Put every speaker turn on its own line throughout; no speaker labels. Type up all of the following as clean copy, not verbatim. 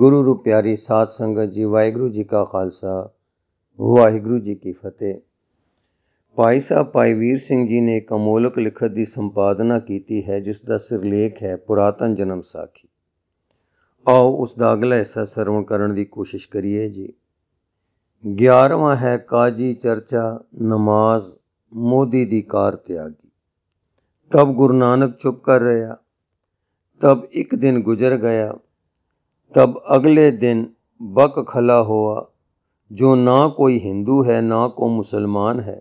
गुरु रू प्यारी साध संगत जी, वाहिगुरू जी का खालसा, वाहिगुरू जी की फतेह। भाई साहब भाई वीर सिंह जी ने एक अमोलक लिखत की संपादना की है, जिसका सिरलेख है पुरातन जन्म साखी। आओ उसका अगला हिस्सा सरवण करने की कोशिश करिए जी। 11वां है काजी चर्चा नमाज मोदी दी कार त्यागी। तब गुरु नानक चुप कर रहा। तब एक दिन गुजर गया। तब अगले दिन बक खला हुआ, जो ना कोई हिंदू है ना को मुसलमान है।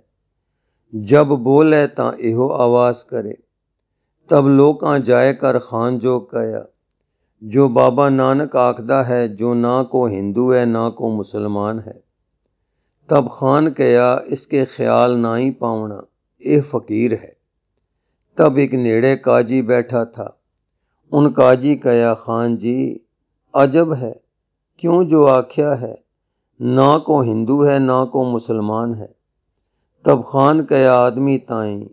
जब बोले तां इहो आवाज़ करे। तब लोकां जाए कर खान जो कया, जो बाबा नानक आखदा है, जो ना को हिंदू है ना को मुसलमान है। तब खान कया, इसके ख्याल ना ही पावना, यह फ़कीर है। तब एक नेड़े काजी बैठा था। उन काजी कया, खान जी अजब है, क्यों जो आख्या है, ना को हिंदू है ना को मुसलमान है। तब खान कया, आदमी ताई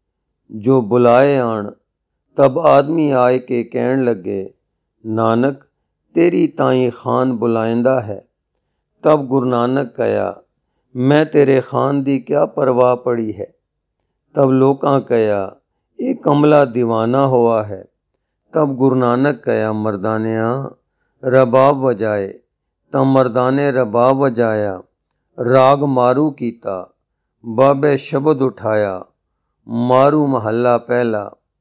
जो बुलाए आन। तब आदमी आए के कहन लगे, नानक तेरी ताई खान बुलाइंदा है। तब गुरु नानक कया, मैं तेरे खान दी क्या परवाह पड़ी है। तब लोकां कया, ये कमला दीवाना हुआ है। तब गुरु नानक कया, मर्दानिया रबाब वजाए। तब मर्दाने रबाब वजाया, राग मारू कीता, बाबे शब्द उठाया, मारू महला पहला।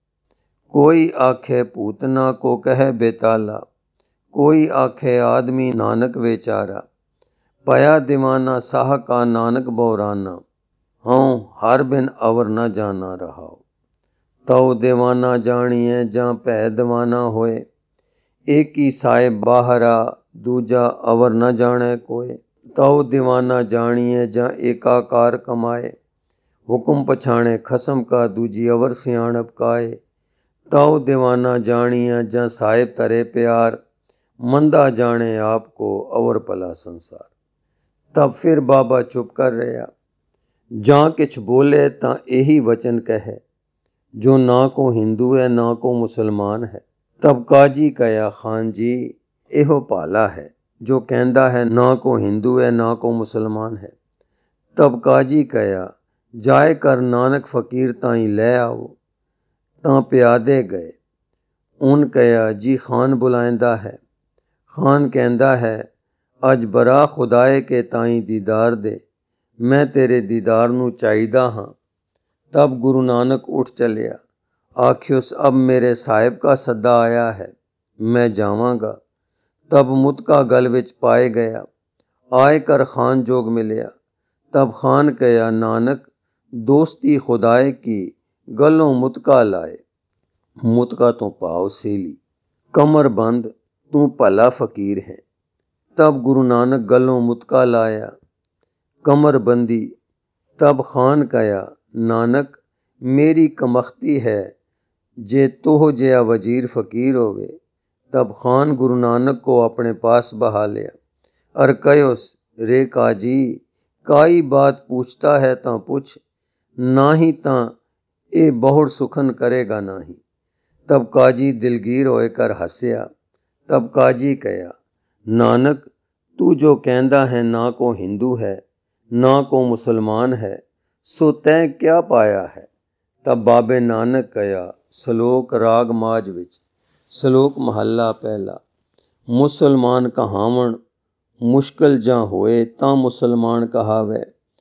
कोई आखे पूतना को कहे बेताला, कोई आखे आदमी नानक बेचारा। पया दीवाना साह का नानक बौराना, हाँ हर बिन अवर न जाना रहाओ। तौ दीवाना जानिए जां भै दीवाना होए। एक ही साहिब बाहरा दूजा अवर न जाने कोय। तौ दीवाना जानिए जां एकाकार कमाए। हुक्म पछाणे खसम का दूजी अवर सियाणप काए। तौ दीवाना जानिए जां साहिब तरे प्यार, मंदा जाने आपको अवर भला संसार। तब फिर बाबा चुप कर रहा। जां किछ बोले तां यही वचन कहे, जो ना को हिंदू है ना को मुसलमान है। तब काजी कया, खान जी इहो भाला है, जो कहता है ना को हिंदू है ना को मुसलमान है। तब काजी कया, जाए कर नानक फकीर ताई ले आओ। तां प्यादे गए। उन कया, जी खान बुलाइंदा है। खान कहता है, अज बरा खुदाए के ताई दीदार दे, मैं तेरे दीदार नू चाहिदा हाँ। तब गुरु नानक उठ चलिया। आखियोस, अब मेरे साहिब का सद्दा आया है, मैं जावांगा। तब मुतका गल विच पाए गया। आए कर खान जोग मिलिया। तब खान कया, नानक दोस्ती खुदाए की, गलों मुतका लाए। मुतका तो भाव सेली, कमर बंद, तू भला फकीर है। तब गुरु नानक गलों मुतका लाया, कमर बंदी। तब खान कया, नानक मेरी कमख्ती है, जे तोह जिया वजीर फकीर होवे। तब खान गुरु नानक को अपने पास बहा लिया। और कयोस, रे काजी काई बात पूछता है तां पुछ, ना ही तां ए बहुड़ सुखन करेगा नाही। तब काजी दिलगीर होए कर हसया। तब काजी कया, नानक तू जो कहंदा है ना को हिंदू है ना को मुसलमान है, सो तैं क्या पाया है। तब बाबे नानक कया, सलोक राग माज विच। सलोक महला पहला। मुसलमान कहावण मुश्किल जां होए तां मुसलमान कहावे।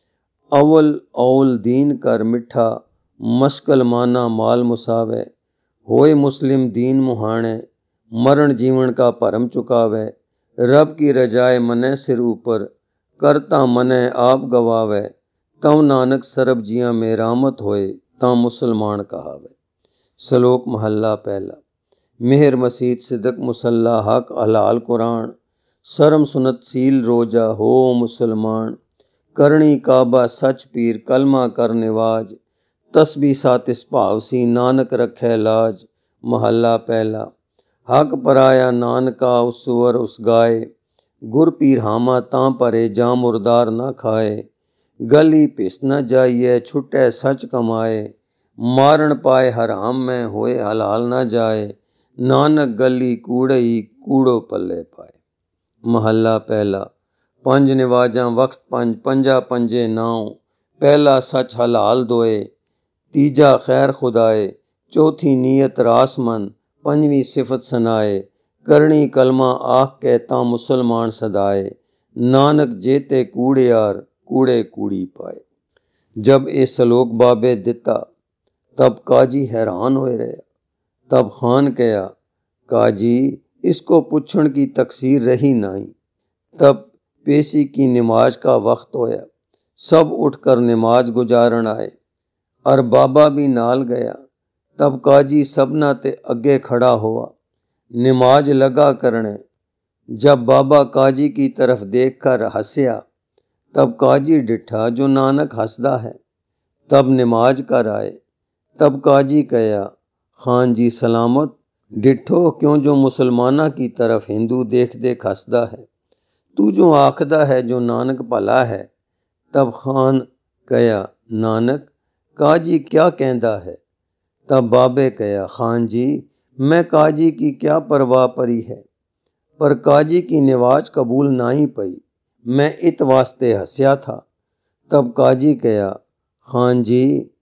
अवल औल दीन कर मिठा, मस्कल माना माल मुसावे। होए मुस्लिम दीन मुहाणे, मरण जीवन का भरम चुकावे। रब की रजाए मने सिर ऊपर, करता मने आप गवावे। तव नानक सरब जियां में रामत होए, तां मुसलमान कहावे। सलोक महला पहला। मेहर मसीत सिदक मुसल्ला हक हलाल कुरान, शर्म सुनत सील रोजा हो मुसलमान। करणी काबा सच पीर कलमा कर निवाज, तस्बी सातिस भावसी नानक रखे लाज। महला पहला। हक पराया नानका उस सुवर उस गाए, गुर पीर हामा तां परे जां मुरदार न खाए। गली पिस न जाइए छुटे सच कमाए, मारण पाए हराम में होए हलाल न जाए। नानक गली कूड़ई कूड़ो पल्ले पाए। महला पहला। पंज निवाजां वक्त पंज, पंजा पंजे नाउ। पहला सच हलाल दोए, तीजा खैर खुदाए, चौथी नीयत रासमन, पंजवीं सिफत सनाए। करनी कलमा आख के तां मुसलमान सदाए। नानक जेते कूड़ियार, कूड़े कूड़ी पाए। जब ये सलोक बाबे दिता तब काजी हैरान होए रहा। तब खान कहा, काजी इसको पूछण की तकसीर रही नहीं। तब पेशी की नमाज का वक्त होया। सब उठकर नमाज गुजारन आए और बाबा भी नाल गया। तब काजी सबना ते अगे खड़ा हुआ, नमाज लगा करने। जब बाबा काजी की तरफ देखकर हंसया, तब काजी डिठा जो नानक हंसदा है। तब नमाज कर आए। तब काजी कहा, खान जी सलामत। डिठो क्यों जो मुसलमाना की तरफ हिंदू देख देख हंसदा है। तू जो आखदा है जो नानक भला है। तब खान कहा, नानक काजी क्या कहता है। तब बाबे कहा, खान जी मैं काजी की क्या परवाह परी है, पर काजी की नवाज कबूल नहीं पई, मैं इत वास्ते हंसया था। तब काजी कहा, खान जी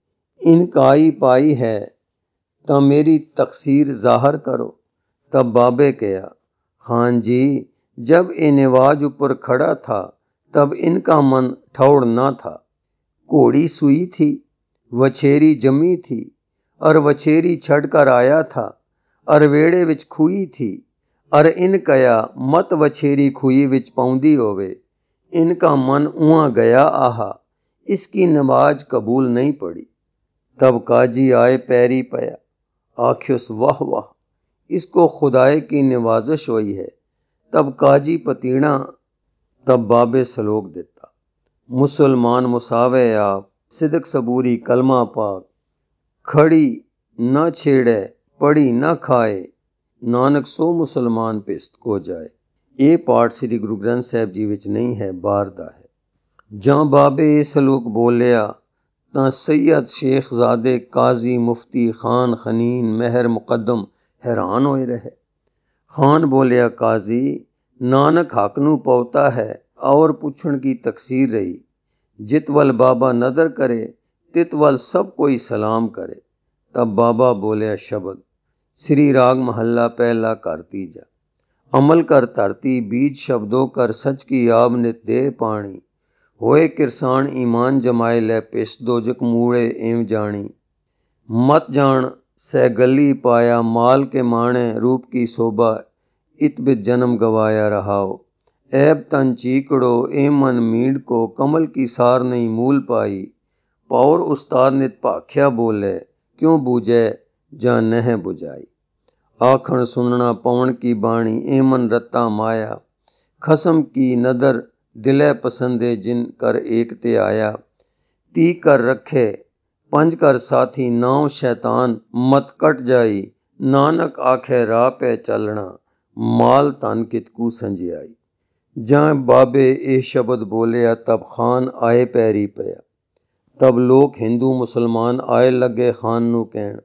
इनकाई पाई है तो मेरी तकसीर जाहिर करो। तब बाबे कहा, खान जी जब ये नवाज ऊपर खड़ा था तब इनका मन ठौड़ ना था। घोड़ी सुई थी, वछेरी जमी थी और वछेरी छड़कर आया था और वेड़े विच खुई थी और इन कया मत वछेरी खुई विच पाउंदी होवे। इनका मन उहाँ गया आहा, इसकी नमाज कबूल नहीं पड़ी। तब काजी आए पैरी पया, आख्योस वाह वाह, इसको खुदाए की नवाजिश हुई है। तब काजी पतीणा। तब बाबे सलोक देता, मुसलमान मुसावे आप, सिदक सबूरी कलमा पाक। खड़ी न छेड़े, पड़ी न खाए, नानक सो मुसलमान पिस्त को जाए। ये पाठ श्री गुरु ग्रंथ साहिब जी विच नहीं है, बाहर दा है। जां बाबे ये सलूक बोलिया तां सैयद शेखजादे काजी मुफ्ती खान खनीन महर मुकद्दम हैरान होए रहे। खान बोलिया, काजी नानक हक नू पौता है और पुछण की तकसीर रही। जित वल बाबा नदर करे तित वल सब कोई सलाम करे। तब बाबा बोलिया शब्द श्री राग महला पहला कर तीजा। अमल कर धरती बीज शब्दों कर सच की आब नित दे पानी। होए किरसान ईमान जमाए लै पिस दोजक मूड़े एव जानी। मत जान सै गली पाया माल के माणे रूप की शोभा इत बित जन्म गवाया रहाओ। ऐब तन चीकड़ो ए मन मीड को कमल की सार नहीं मूल पाई। पौर उस्ताद नित भाख्या बोले क्यों बूझे जा नह बुझाई। आखण सुनना पवन की बाणी ए मन रत्ता माया। खसम की नदर दिले पसंदे जिन कर एक ते आया। ती कर रखे पंज कर साथी नाव शैतान मत कट जाई। नानक आखे राह पे चलना माल तन कितकू संजियाई। जां बाबे ये शब्द बोलिया तब खान आए पैरी पया। तब लोग हिंदू मुसलमान आए लगे खान नू कहण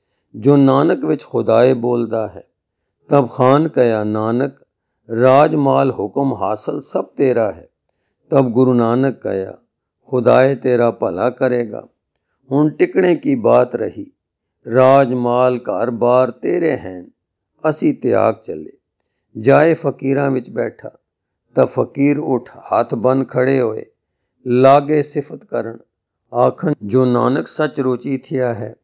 जो नानक विच खुदाए बोलदा है। तब खान कहा, नानक राज माल हुक्म हासिल सब तेरा है। तब गुरु नानक कहा, खुदाए तेरा भला करेगा। हुण टिकने की बात रही। राज माल घर बार तेरे हैं, असी त्याग चले। जाए फकीरां विच बैठा। तब फकीर उठ हाथ बन खड़े होए, लागे सिफत करन आखन जो नानक सच रुचि थिया है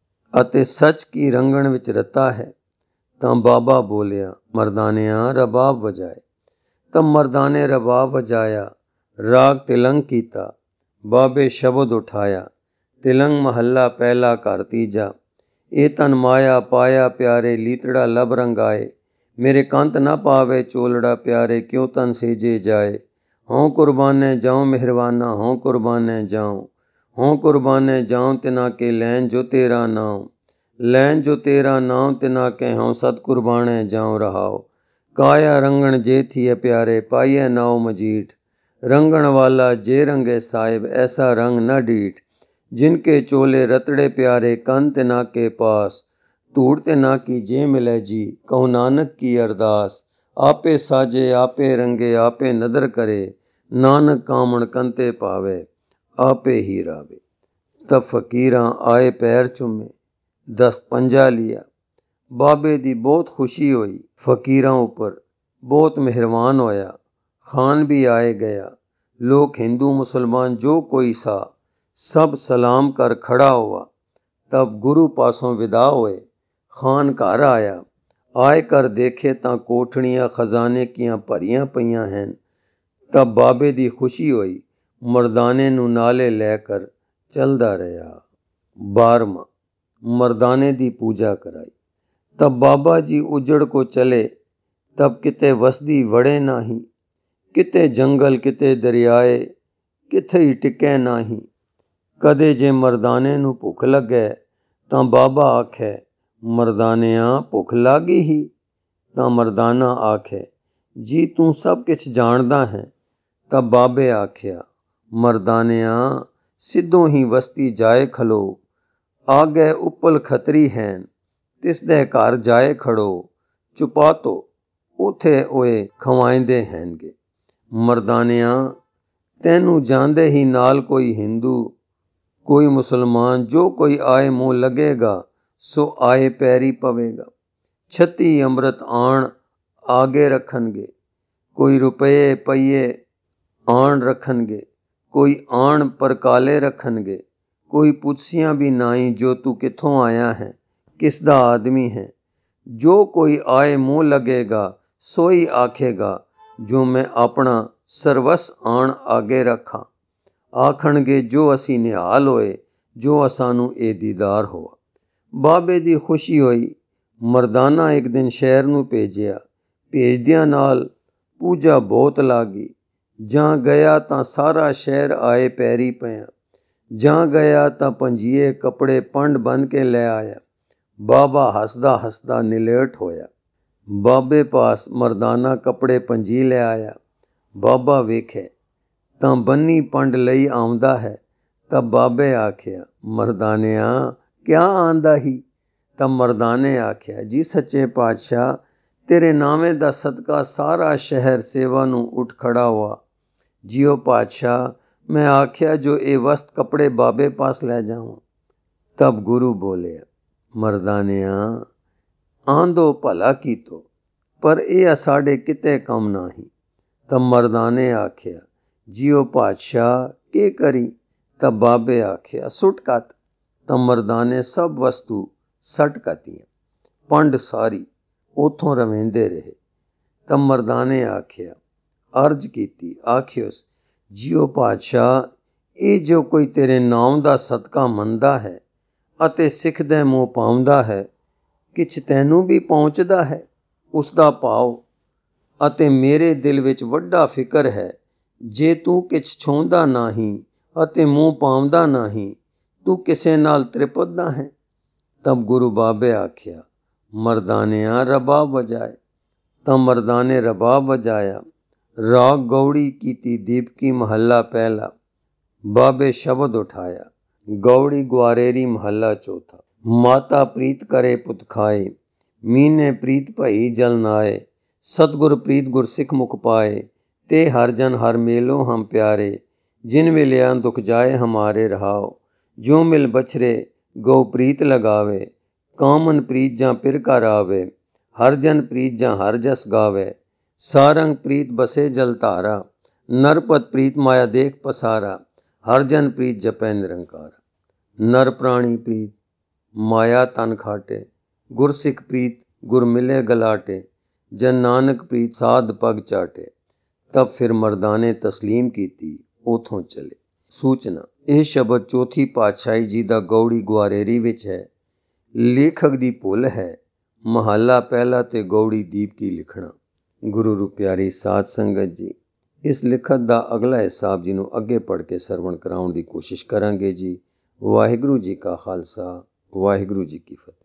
अते सच की रंगण विच रता है। तां बाबा बोलिया, मर्दानिया रबाब वजाए। तब मर्दाने रबाब वजाया, राग तिलंग कीता। बाबे शब्द उठाया, तिलंग महला पहला कर तीजा। ए तन माया पाया प्यारे लीतड़ा लब रंगाए। मेरे कंत न पावे चोलड़ा प्यारे क्यों तन सेजे जाए। हों कुर्बाने जाऊं मेहरबाना हों कुर्बाने जाऊं। हों कुर्बाने जाऊं तिना के लैन जो तेरा नाम। लैन जो तेरा नाम तिना के हों सत कुर्बाने जाऊं रहाओ। काया रंगण जे थिए प्यारे पाइए नाव मजीठ। रंगण वाला जे रंगे साहिब ऐसा रंग न डीठ। जिनके चोले रतड़े प्यारे कन तिना के पास। धूड़ तिना की जे मिले जी कहूँ नानक की अरदास। आपे साजे आपे रंगे आपे नदर करे, नानक कामण कंते पावे, आपे ही रावे। तब फकीरां आए पैर चुमे, 10 पंजा लिया। बाबे दी बहुत खुशी हुई, फकीरां उपर बहुत मेहरबान होया। खान भी आए गया। लोग हिंदू मुसलमान जो कोई सा सब सलाम कर खड़ा हुआ। तब गुरु पासों विदा होए। खान घर आया। आए कर देखे तां कोठड़ियां खजाने कियां भरियां पईयां हैन। तब बाबे दी खुशी होई, मर्दाने नूं नाले लैकर चलदा रहा। 12वां मर्दाने दी पूजा कराई। तब बाबा जी उजड़ को चले। तब किते वसदी वड़े नाही, किते जंगल किते दरियाए, किथे ही टिकै नाही। कदे जे मर्दाने नूं भुख लगे तां बाबा आखे, मर्दानिया भुख लागी ही। तां मर्दाना आखे, जी तूं सब किछ जाणदा है। तब बाबे आख्या, मर्दानिया सिद्धों ही वस्ती जाए खलो। आगे उप्पल खतरी हैन, तिसदे घर जाए खड़ो। चुपातो उथे ओए खवाइंदे हैनगे। मर्दानिया तैनू जांदे ही नाल कोई हिंदू कोई मुसलमान जो कोई आए मुँह लगेगा सो आए पैरी पवेगा। 36 अमृत आण आगे रखनगे। कोई रुपये पईए आण रखनगे, कोई आण परकाले रखनगे। कोई पुछसियां भी नाई जो तू किथों आया है, किसदा आदमी है। जो कोई आए मुँह लगेगा सोई आखेगा जो मैं अपना ਸਰਵਸ ਆਣ ਆਗੇ ਰੱਖਾਂ। ਆਖਣਗੇ ਜੋ ਅਸੀਂ ਨਿਹਾਲ ਹੋਏ, ਜੋ ਸਾਨੂੰ ਇਹ ਦੀਦਾਰ ਹੋਆ। ਬਾਬੇ ਦੀ ਖੁਸ਼ੀ ਹੋਈ। ਮਰਦਾਨਾ ਇੱਕ ਦਿਨ ਸ਼ਹਿਰ ਨੂੰ ਭੇਜਿਆ। ਭੇਜਦਿਆਂ ਨਾਲ ਪੂਜਾ ਬਹੁਤ ਲਾਗੀ। ਜਾਂ ਗਿਆ ਤਾਂ ਸਾਰਾ ਸ਼ਹਿਰ ਆਏ ਪੈਰੀ ਪਿਆ। ਜਾਂ ਗਿਆ ਤਾਂ ਪੰਜੀਏ ਕੱਪੜੇ ਪੰਡ ਬੰਨ ਕੇ ਲੈ ਆਇਆ। ਬਾਬਾ ਹੱਸਦਾ ਹੱਸਦਾ ਨਿਲੇਟ ਹੋਇਆ। ਬਾਬੇ ਪਾਸ ਮਰਦਾਨਾ ਕੱਪੜੇ ਪੰਜੀ ਲੈ ਆਇਆ। ਬਾਬਾ ਵੇਖੇ ਤਾਂ ਬੰਨੀ ਪੰਡ ਲਈ ਆਉਂਦਾ ਹੈ। ਤਾਂ ਬਾਬੇ ਆਖਿਆ, ਮਰਦਾਨਿਆ ਕਿਆ ਆਂਦਾ ਹੀ। ਤਾਂ ਮਰਦਾਨੇ ਆਖਿਆ, ਜੀ ਸੱਚੇ ਪਾਤਸ਼ਾਹ ਤੇਰੇ ਨਾਵੇਂ ਦਾ ਸਦਕਾ ਸਾਰਾ ਸ਼ਹਿਰ ਸੇਵਾ ਨੂੰ ਉੱਠ ਖੜਾ हुआ। ਜਿਉ ਪਾਤਸ਼ਾਹ ਮੈਂ ਆਖਿਆ ਜੋ ਇਹ ਵਸਤ ਕੱਪੜੇ ਬਾਬੇ ਪਾਸ ਲੈ ਜਾਵਾਂ। ਤਬ ਗੁਰੂ ਬੋਲਿਆ, ਮਰਦਾਨਿਆ ਆਂਦੋ ਭਲਾ ਕੀਤੋ, ਪਰ ਇਹ ਸਾਡੇ ਕਿਤੇ ਕੰਮ ਨਹੀਂ। ਤਾਂ ਮਰਦਾਨੇ ਆਖਿਆ, ਜਿਉ ਪਾਤਸ਼ਾਹ ਕੀ ਕਰੀ। ਤਾਂ ਬਾਬੇ ਆਖਿਆ, ਸੁੱਟ ਕੱਤ। ਤਾਂ ਮਰਦਾਨੇ ਸਭ ਵਸਤੂ ਸੱਟ ਕਤੀਆਂ। ਪੰਡ ਸਾਰੀ ਉਥੋਂ ਰਵੇਂਦੇ ਰਹੇ। ਤਾਂ ਮਰਦਾਨੇ ਆਖਿਆ, ਅਰਜ਼ ਕੀਤੀ, ਆਖਿਓਸ ਜਿਉ ਪਾਤਸ਼ਾਹ ਇਹ ਜੋ ਕੋਈ ਤੇਰੇ ਨਾਮ ਦਾ ਸਦਕਾ ਮੰਨਦਾ ਹੈ ਅਤੇ ਸਿੱਖ ਦੇ ਮੂੰਹ ਪਾਉਂਦਾ ਹੈ, ਕਿਛ ਤੈਨੂੰ ਵੀ ਪਹੁੰਚਦਾ ਹੈ ਉਸ ਦਾ ਭਾਵ। ਅਤੇ ਮੇਰੇ ਦਿਲ ਵਿੱਚ ਵੱਡਾ ਫਿਕਰ ਹੈ, ਜੇ ਤੂੰ ਕਿਛ ਛੋਂਦਾ ਨਹੀਂ ਅਤੇ ਮੂੰਹ ਪਾਉਂਦਾ ਨਹੀਂ, ਤੂੰ ਕਿਸੇ ਨਾਲ ਤ੍ਰਿਪਤਦਾ ਹੈ। ਤਬ ਗੁਰੂ ਬਾਬੇ ਆਖਿਆ, ਮਰਦਾਨਿਆਂ ਰਬਾਬ ਵਜਾਏ। ਤਾਂ ਮਰਦਾਨੇ ਰਬਾਬ ਵਜਾਇਆ। ਰਾਗ ਗੌੜੀ ਕੀਤੀ ਦੀਪਕੀ ਮਹੱਲਾ ਪਹਿਲਾ। ਬਾਬੇ ਸ਼ਬਦ ਉਠਾਇਆ। ਗੌੜੀ ਗੁਆਰੇਰੀ ਮਹੱਲਾ ਚੌਥਾ। ਮਾਤਾ ਪ੍ਰੀਤ ਕਰੇ ਪੁੱਤ ਖਾਏ, ਮੀਨੇ ਪ੍ਰੀਤ ਭਈ ਜਲ ਨਾਏ। सतगुर प्रीत गुर सिख मुख पाए, ते हर जन हर मेलो हम प्यारे। जिन मिलिया दुख जाए हमारे रहाओ, जो मिल बछरे गौ प्रीत लगावे। कामन प्रीत जां पिर कर आवे, हर जन प्रीत जां हर जस गावे। सारंग प्रीत बसे जल धारा, नरपत प्रीत माया देख पसारा। हर जन प्रीत जपै निरंकारा। नर प्राणी प्रीत माया तन खाटे, गुरसिख प्रीत गुर मिले गलाटे। जन नानक प्रीत साध पग चाटे। तब फिर मर्दाने तस्लीम कीती, उथों चले। सूचना, ਇਹ ਸ਼ਬਦ ਚੌਥੀ ਪਾਤਸ਼ਾਹੀ ਜੀ ਦਾ ਗੌੜੀ ਗੁਆਰੇਰੀ ਵਿੱਚ ਹੈ। ਲੇਖਕ ਦੀ ਭੁੱਲ ਹੈ। ਮਹੱਲਾ ਪਹਿਲਾ ਤੇ ਗੌੜੀ ਦੀਪਕੀ ਲਿਖਣਾ। ਗੁਰੂ ਰੂ ਪਿਆਰੀ ਸਾਧ ਸੰਗਤ ਜੀ, ਇਸ ਲਿਖਤ ਦਾ ਅਗਲਾ ਹਿੱਸਾ ਆਪ ਜੀ ਨੂੰ ਅੱਗੇ ਪੜ੍ਹ ਕੇ ਸਰਵਣ ਕਰਾਉਣ ਦੀ ਕੋਸ਼ਿਸ਼ ਕਰਾਂਗੇ ਜੀ। ਵਾਹਿਗੁਰੂ ਜੀ ਕਾ ਖਾਲਸਾ, ਵਾਹਿਗੁਰੂ ਜੀ ਕੀ ਫਤਿਹ।